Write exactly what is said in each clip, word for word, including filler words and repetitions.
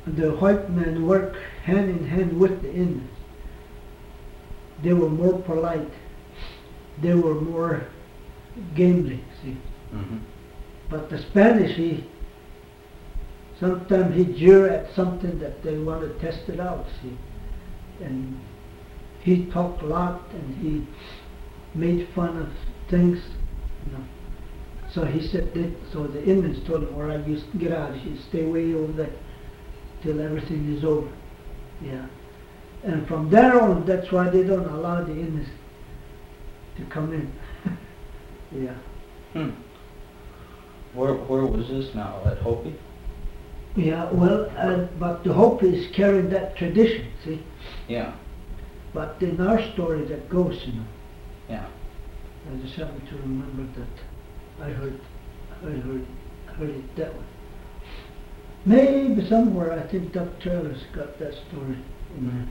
the white men work hand in hand with the Indians. They were more polite. They were more gamely, see. Mm-hmm. But the Spanish, he sometimes he jeer at something that they want to test it out, see. And he talked a lot and he made fun of things, you know. So he said that, so the Indians told him, all right, you get out of here, stay way over there till everything is over. Yeah. And from there on, that's why they don't allow the Indians to come in. Yeah. Hmm. Where where was this now? At Hopi? Yeah, well, uh, but the Hopi is carrying that tradition, see? Yeah. But in our story that goes, you know. Yeah. I just happen to remember that I heard, I heard, heard it that way. Maybe somewhere I think Doc Travis got that story in there.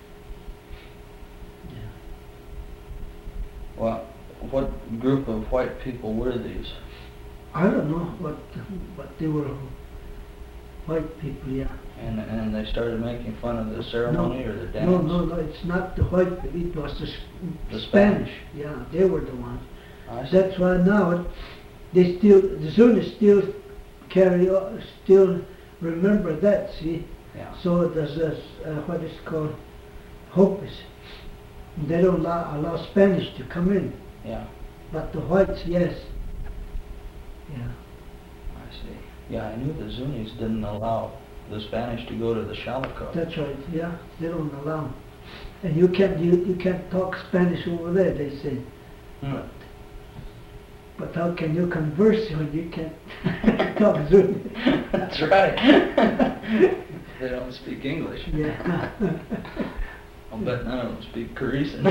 Yeah. Well, what group of white people were these? I don't know what, but they were white people, yeah. And and they started making fun of the ceremony no, or the dance? No, no, no, it's not the white people, it was the, The Spanish. Spanish. Yeah, they were the ones. I see. That's why now they still, the Zunis still carry, on, still remember that, see? Yeah. So there's a, uh, what is called Hopis. They don't allow, allow Spanish to come in, Yeah. but the whites, yes. Yeah. I see. Yeah, I knew the Zunis didn't allow the Spanish to go to the Shalako. That's right, yeah, they don't allow 'em. And you can't, you, you can't talk Spanish over there, they say. Hmm. But, but how can you converse when you can't talk Zulu? That's right. They don't speak English. Yeah. I'll bet none of them speak Khorasan.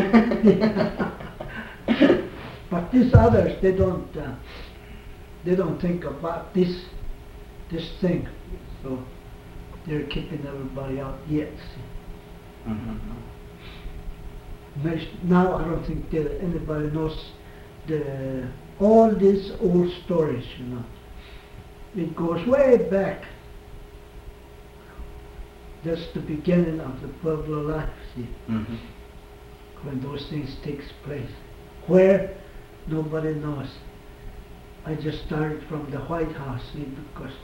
But these others, they don't, uh, they don't think about this, this thing. So they're keeping everybody out yet. See. Mm-hmm. Most- Now I don't think that anybody knows the all these old stories, you know. It goes way back. That's the beginning of the Pueblo life, see, Mm-hmm. when those things takes place. Where? Nobody knows. I just started from the White House, see, because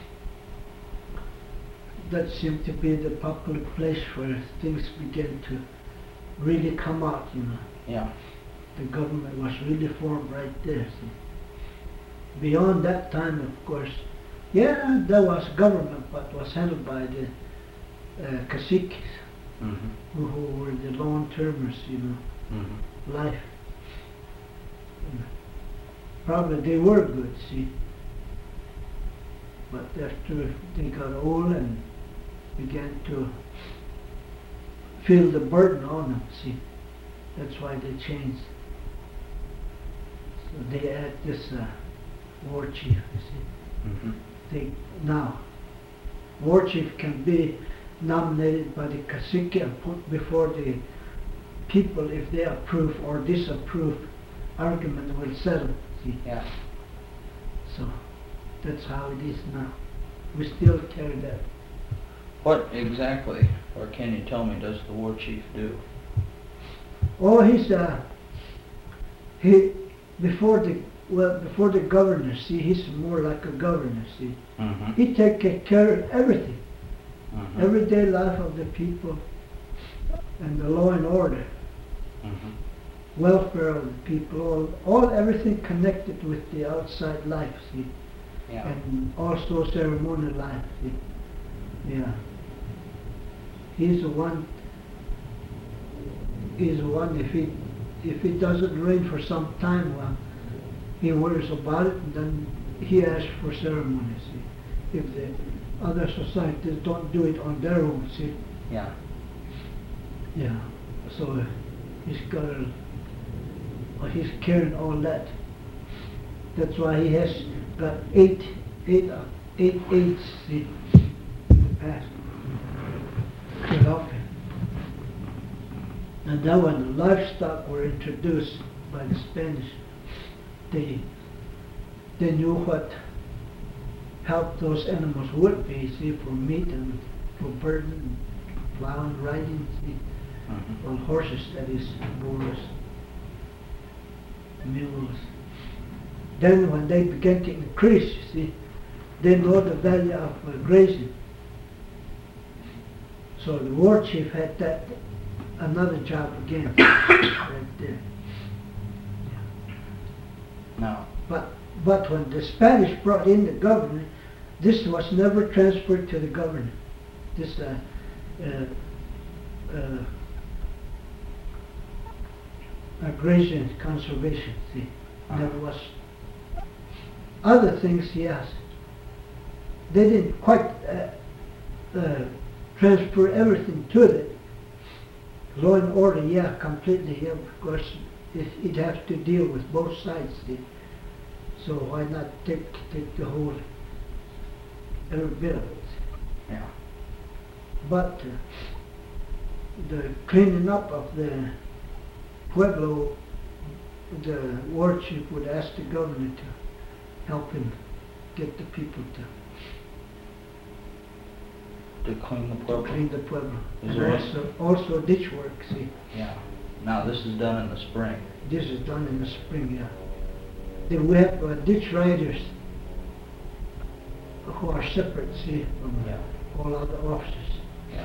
that seemed to be the popular place where things began to really come out, you know. Yeah. The government was really formed right there, see. Beyond that time, of course, yeah, there was government, but was handled by the uh, caciques, Mm-hmm. who, who were the long-termers, you know, Mm-hmm. life. And probably they were good, see. But after they got old and began to feel the burden on them, see, that's why they changed. So they had this uh, war chief, you see. Mm-hmm. They, now, war chief can be nominated by the cacique and put before the people if they approve or disapprove. Argument will settle, see. Yeah. So that's how it is now. We still carry that. What exactly, or can you tell me, does the war chief do? Oh, he's uh, he before the well before the governor. See, he's more like a governor. See, Mm-hmm. he take care of everything, Mm-hmm. everyday life of the people, and the law and order, Mm-hmm. welfare of the people, all, all everything connected with the outside life. See, Yeah. and also ceremonial life. See, yeah. He's the one. He's the one. If he if it doesn't rain for some time, well, he worries about it, and then he asks for ceremony. See, if the other societies don't do it on their own, see. Yeah. Yeah. So uh, he's got a. Well, he's carrying all that. That's why he has got eight, eight, uh, eight eights. See, in the past. To help him. And then when the livestock were introduced by the Spanish, they they knew what help those animals would be, see, for meat and for burden, plowing, riding, see, Mhm. on horses, that is, bulls, mules. Then when they began to increase, you see, they know the value of uh, grazing. So the war chief had that, another job again, right there. Now, But, but when the Spanish brought in the government, this was never transferred to the government. This uh, uh, uh, uh, grazing conservation, see, never was. Other things, yes. They didn't quite uh, uh, transfer everything to it. Law and order, yeah, completely, yeah, because it, it has to deal with both sides, see. So why not take, take the whole, every bit of it. yeah. But uh, the cleaning up of the pueblo, the war chief would ask the government to help him get the people to, To clean the to pueblo. clean the pueblo. Is And there any- also, also ditch work, see. Yeah. Now this is done in the spring. This is done in the spring, yeah. Then we have uh, ditch riders who are separate, see, from Yeah. all other officers. Yeah.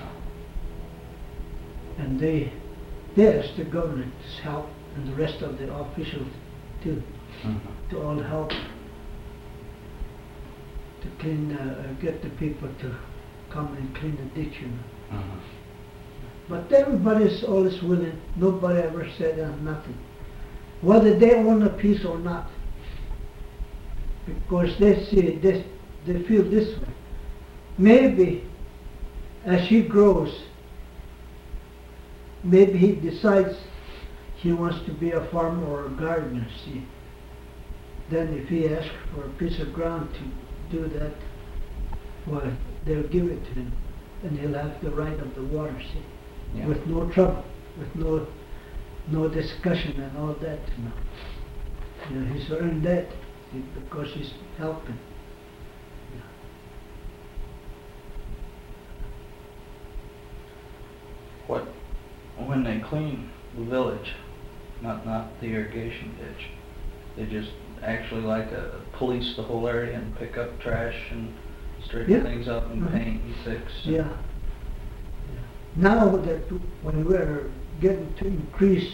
And they, they ask the government's help and the rest of the officials too, Mhm. to all help to clean, uh, uh, get the people to come and clean the ditch, you know. Mhm. But everybody's always willing, nobody ever said uh, nothing. Whether they own a piece or not. Because they see this, they feel this way. Maybe as he grows, maybe he decides he wants to be a farmer or a gardener, see. Then if he asks for a piece of ground to do that, well, they'll give it to him. And he'll have the right of the water, see. Yeah. With no trouble, with no no discussion and all that, you know. You know, he's earned that see, because he's helping. What, when they clean the village, not, not the irrigation ditch, they just actually like uh, police the whole area and pick up trash and straighten Yeah. things up and Mhm. paint and fix. and- Yeah. Now that when we're getting to increase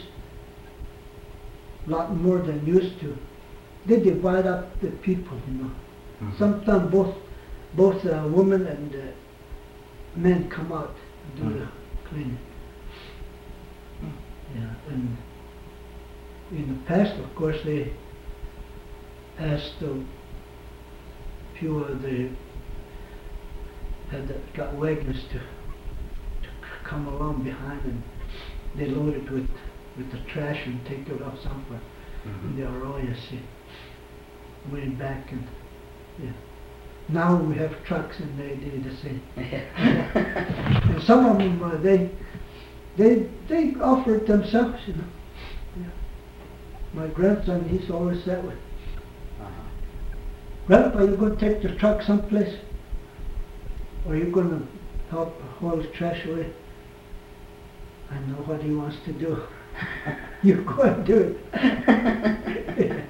a lot more than used to, they divide up the people, you know. Mhm. Sometimes both both uh, women and uh, men come out and do Mhm. the cleaning. Hmm. Yeah, and in the past, of course, they asked a few of the had that got wagons to, to come along behind, and they loaded with with the trash and take it off somewhere in Mhm. the arroyo, see, went back and yeah. Now we have trucks and they do the same. And some of them uh, they they they offer it themselves, you know. Yeah. My grandson, he's always that way. Uh-huh. Grandpa, you going to take the truck someplace? Or you going to help haul the trash away? I know what he wants to do. You go and do it.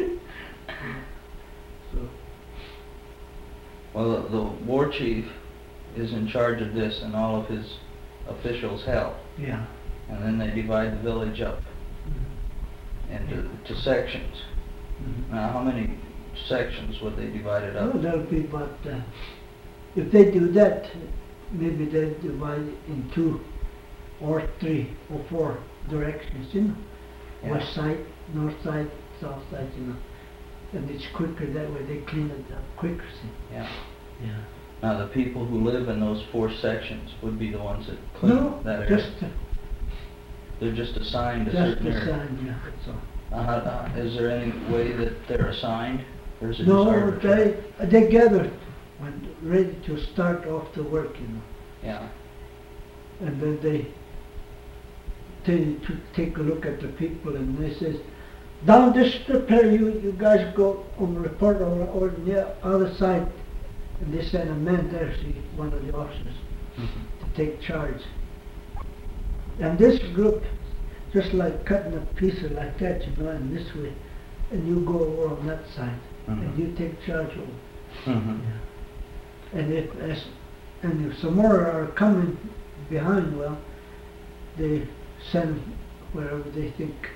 So, Well, the, the war chief is in charge of this and all of his officials help. yeah. And then they divide the village up into to sections. Mhm. Now, how many sections would they divide it Well, up? that'll be about, uh, if they do that, maybe they divide it in two or three or four directions, you know. Yeah. West side, north side, south side, you know. And it's quicker that way, they clean it up quicker, see. Yeah. Yeah. Now, the people who live in those four sections would be the ones that clean No, that area. just, uh, They're just assigned a just certain the area. sign, yeah, that's all. Uh, how- uh, is there any way that they're assigned, or is it just No, arbitrary? they, they gather when ready to start off the work, you know. Yeah. And then they, they to take a look at the people and they says, down this strip here, you, you guys go and report on, on the other side. And they send a man there, see, one of the officers. Mhm. to take charge. And this group, just like cutting a piece of like that, you know, and this way, and you go over on that side, and Mhm. you take charge of it. Mhm. Yeah. And if as, and if some more are coming behind, well, they send wherever they think,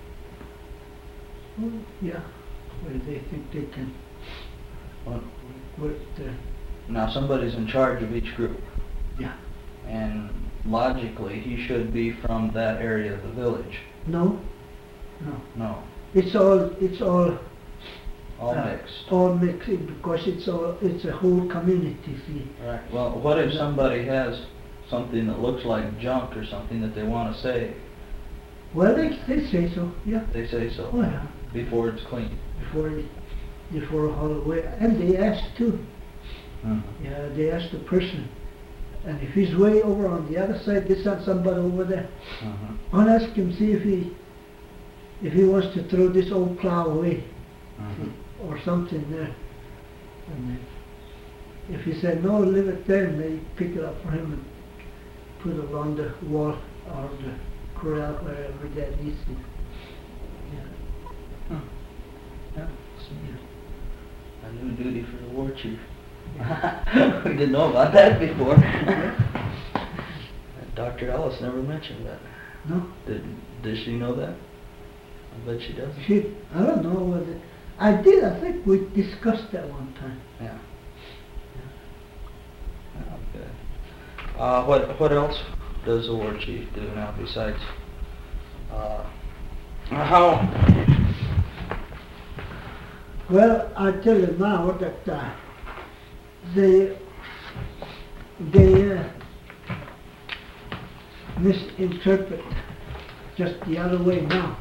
oh, yeah, where they think they can Well, work the, now somebody's in charge of each group, yeah. and logically, he should be from that area of the village. No, no. No, It's all, it's all, all uh, mixed. all mixed in because it's all, it's a whole community, see. Right, well, what if somebody has something that looks like junk or something that they want to say? Well, they, they say so, yeah. They say so, Oh, yeah. before it's clean. Before, they- before haul away, and they ask too. Mhm. Yeah, they ask the person, and if he's way over on the other side, they send somebody over there. Mhm. I'll ask him, see if he, if he wants to throw this old plow away, Mhm. or something there. And then, if he said, no, leave it there, and they pick it up for him and put it on the wall or the corral, wherever that needs to. Yeah. Hmm. Yeah, Yeah. a new duty for the war chief. We didn't know about that before. Doctor Ellis never mentioned that. No? Did, does she know that? I bet she doesn't. She, I don't know whether, I did, I think we discussed that one time. Yeah. Oh, good. Uh, what, what else does the war chief do now besides, uh, how, Well, I tell you now that uh, they, they uh, misinterpret just the other way now.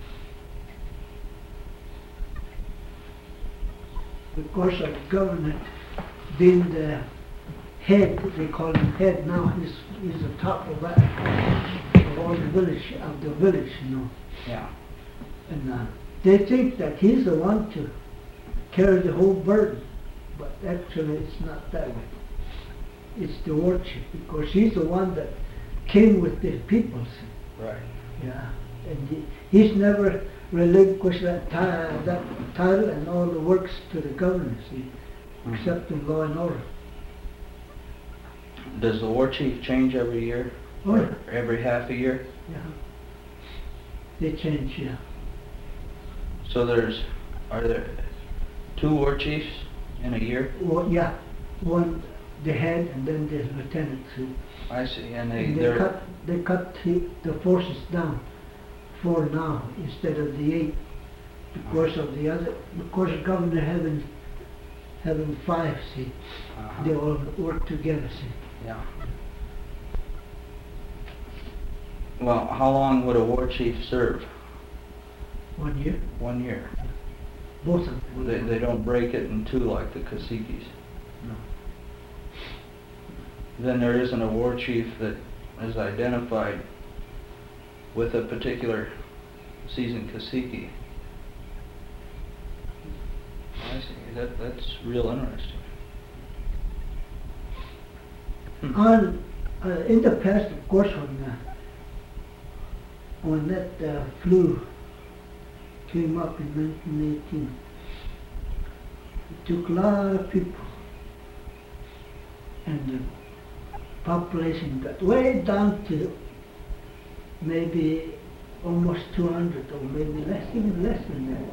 Because of government being the head, they call him head now, he's, he's the top of that, of all the village, of the village, you know. yeah. And uh, they think that he's the one to carry the whole burden, but actually it's not that way. It's the war chief, because he's the one that came with the people. Right. Yeah, and he, he's never relinquished that, ti- that title and all the works to the governor, see, Mhm. except in law and order. Does the war chief change every year? Oh, Or yeah. every half a year? Yeah. They change, yeah. So there's, are there two war chiefs in a year? Well, yeah, one, the head, and then the lieutenant, see. I see, and they, And they they're, cut, they cut the, the forces down, four now instead of the eight, because of the other, because the governor having, having five, see, uh-huh. they all work together, see. Yeah. Well, how long would a war chief serve? One year, One year. both of them. They, they don't break it in two like the caciques. No. Then there isn't a war chief that is identified with a particular seasoned cacique. I see. That, that's real interesting. Hmm. On, uh, in the past, of course, when, uh, when that uh, flu came up in nineteen eighteen, it took a lot of people, and the population got way down to maybe almost two hundred, or maybe less, even less than that.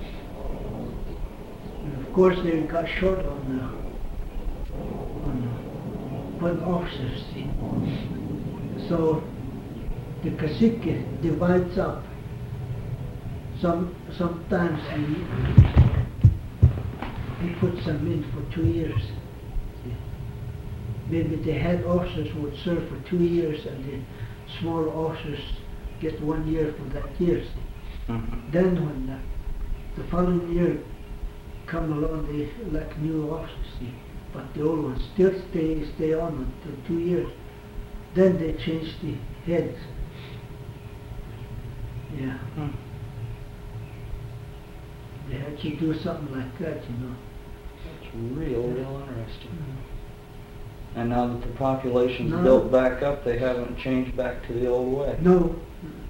And of course, they got short on the, on the, on officers, see. So the cacique divides up. Some, sometimes he, he puts them in for two years. See. Maybe the head officers would serve for two years and the small officers get one year for that year. See. Mhm. Then when the, the following year come along, they elect new officers, see. But the old ones still stay, stay on until two years. Then they change the heads. Yeah. Hmm. They had to do something like that, you know. That's real, real interesting. And now that the population's No. built back up, they haven't changed back to the old way. No,